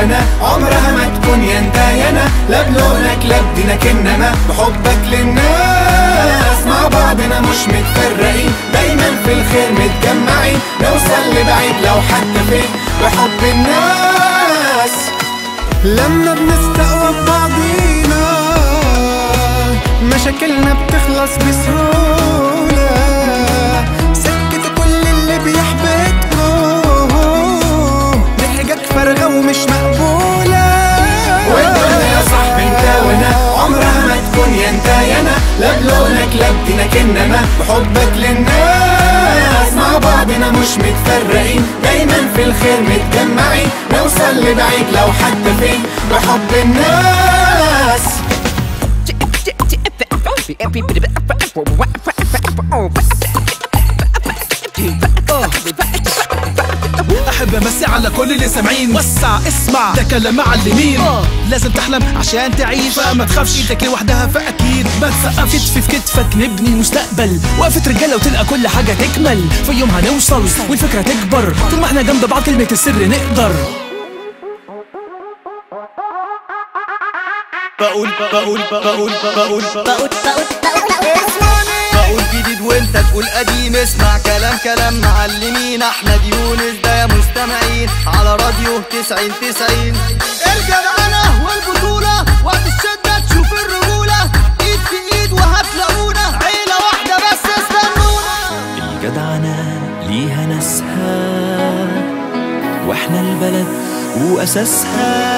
وانا عمرها ما تكون يا انت يا انا، لا بلونك لا بدينك انما بحبك للناس. مع بعضنا مش متفرقين، دايما في الخير متجمعين، نوصل لبعيد لو حتى فين بحب الناس. لما بنستقوى ببعضينا مشاكلنا بتخلص بسهولة، سكتوا كل اللي بيحبطكوا، دي حجج فارغة ومش مقبولة. والدنيا يا صاحبي انت وانا عمرها ما تكون يا انت يا انا، لا بلونك لا بدينك انما بحبك للناس. مع بعضنا مش متفرقين، دايما في الخير متجمعين، نوصل لبعيد لو حتى فين بحب الناس. احب امسي على كل اللي سامعين، وسع اسمع ده كلام معلمين. لازم تحلم عشان تعيش، فما تخافش ايدك لوحدها فاكيد ما تسقفش. كتف في كتفك نبني مستقبل، وقفة رجاله وتلقى كل حاجه تكمل، في يوم هنوصل والفكره تكبر، طول ما احنا جنب بعض كلمه السر نقدر. بقول جديد وانت تقول قديم، اسمع كلام معلمين. احمد يونس ده يا مستمعين على راديو 90. الجدعنة والبطولة وقت الشدة تشوف الرجولة، ايد في ايد وهتلاقونا عيلة واحدة بس استنونا. الجدعنة ليها ناسها واحنا البلد واساسها،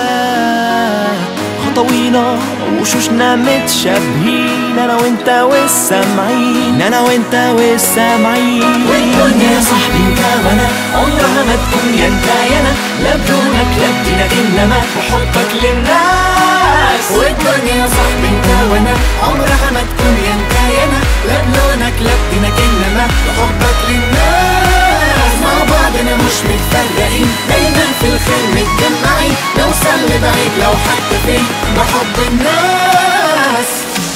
خطوينا وشوشنا متشابهين، انا وانت والسامعين، انا وانت والسامعين. والدنيا يا صاحبي انت وانا عمرها ما تكون يا انت يا انا، لا بدونك لا بدينك انما بحبك للناس. والدنيا يا صاحبي انت وانا عمرها ما تكون يا انت يا انا، لا بلونك لا بدينك انما بحبك للناس. مع بعضنا مش متفرقين، دايما في الخير متجمعين، نوصل لبعيد لو حتى فين بحب الناس.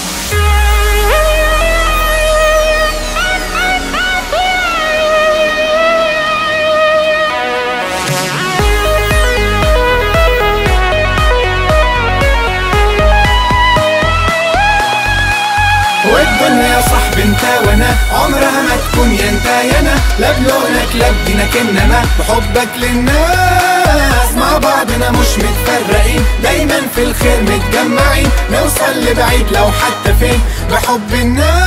والدنيا يا صاحبي انت وانا عمرها ما تكون يا انت يا انا، لا بلونك لا بدينك انما بحبك للناس. مع بعضنا مش متفرقين، دايما في الخير متجمعين، نوصل لبعيد لو حتى فين بحب الناس.